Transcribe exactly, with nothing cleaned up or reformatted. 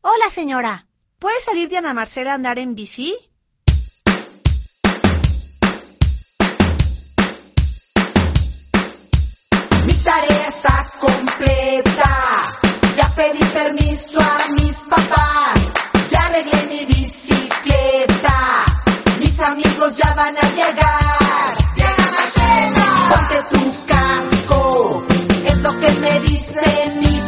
Hola, señora. ¿Puede salir Diana Marcela a andar en bici? Mi tarea está completa. Ya pedí permiso a mis papás. Ya arreglé mi bicicleta. Mis amigos ya van a llegar. Diana Marcela, ponte tu casco. Es lo que me dicen mis